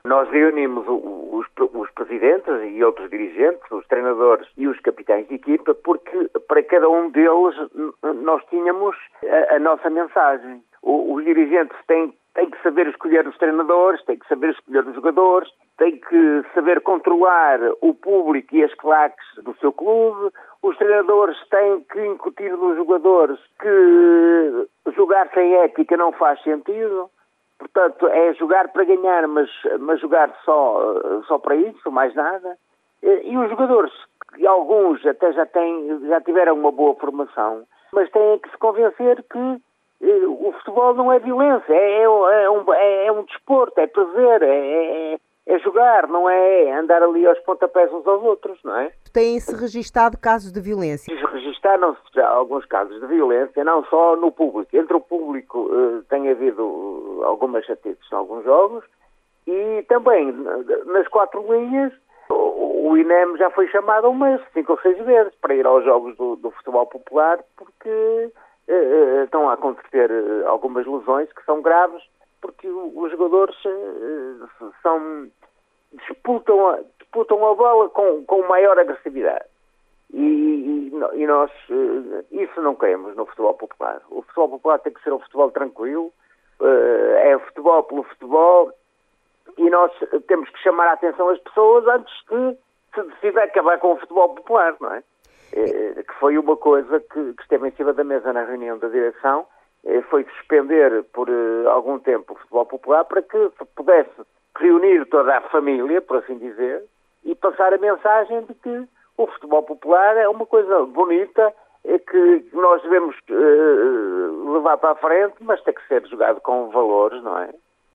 Nós reunimos os presidentes e outros dirigentes, os treinadores e os capitães de equipa, porque para cada um deles nós tínhamos a nossa mensagem. Os dirigentes têm que saber escolher os treinadores, têm que saber escolher os jogadores, têm que saber controlar o público e as claques do seu clube. Os treinadores têm que incutir nos jogadores que jogar sem ética não faz sentido. Portanto, é jogar para ganhar, mas jogar só para isso, mais nada. E os jogadores, que alguns até já tiveram uma boa formação, mas têm que se convencer que o futebol não é violência, é um desporto, é prazer, é jogar, não é andar ali aos pontapés uns aos outros, não é? Têm-se registado casos de violência? Registaram-se já alguns casos de violência, não só no público. Entre o público tem havido algumas chatices em alguns jogos e também nas 4 linhas o INEM já foi chamado umas 5 ou 6 vezes para ir aos jogos do futebol popular porque estão a acontecer algumas lesões que são graves porque os jogadores disputam a bola com maior agressividade. E nós isso não queremos no futebol popular. O futebol popular tem que ser um futebol tranquilo, é futebol pelo futebol e nós temos que chamar a atenção às pessoas antes que se decida acabar com o futebol popular, não é? Que foi uma coisa que esteve em cima da mesa na reunião da direção, foi suspender por algum tempo o futebol popular para que se pudesse reunir toda a família, por assim dizer, e passar a mensagem de que o futebol popular é uma coisa bonita, que nós devemos levar para a frente, mas tem que ser jogado com valores, não é?